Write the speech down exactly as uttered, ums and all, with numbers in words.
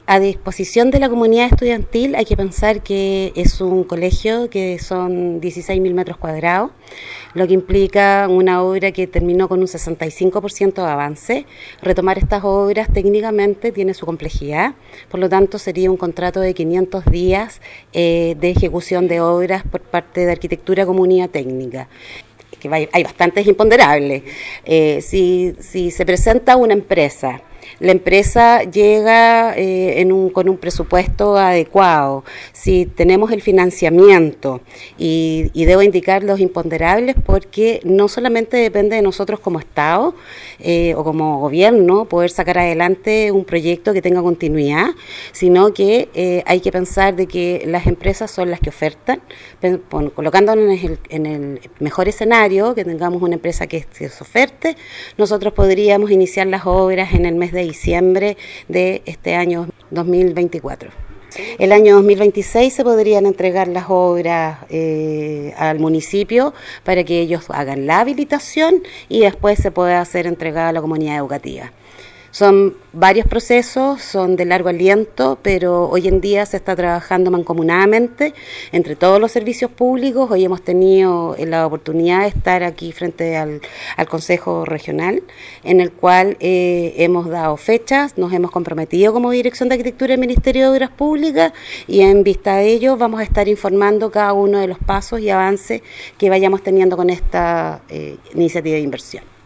A disposición de la comunidad estudiantil hay que pensar que es un colegio que son dieciséis mil metros cuadrados, lo que implica una obra que terminó con un sesenta y cinco por ciento de avance. Retomar estas obras técnicamente tiene su complejidad, por lo tanto sería un contrato de quinientos días eh, de ejecución de obras por parte de Arquitectura Comunidad Técnica. Que hay bastantes imponderables. Eh, si, si se presenta una empresa, la empresa llega eh, en un, con un presupuesto adecuado, si tenemos el financiamiento, y, y debo indicar los imponderables porque no solamente depende de nosotros como Estado eh, o como gobierno poder sacar adelante un proyecto que tenga continuidad, sino que eh, hay que pensar de que las empresas son las que ofertan, colocándonos en el, en el mejor escenario, que tengamos una empresa que se oferte, nosotros podríamos iniciar las obras en el mes de diciembre de este año dos mil veinticuatro. El año dos mil veintiséis se podrían entregar las obras eh, al municipio para que ellos hagan la habilitación y después se pueda hacer entregada a la comunidad educativa. Son varios procesos, son de largo aliento, pero hoy en día se está trabajando mancomunadamente entre todos los servicios públicos. Hoy hemos tenido la oportunidad de estar aquí frente al, al Consejo Regional, en el cual eh, hemos dado fechas, nos hemos comprometido como Dirección de Arquitectura del Ministerio de Obras Públicas y en vista de ello vamos a estar informando cada uno de los pasos y avances que vayamos teniendo con esta eh, iniciativa de inversión.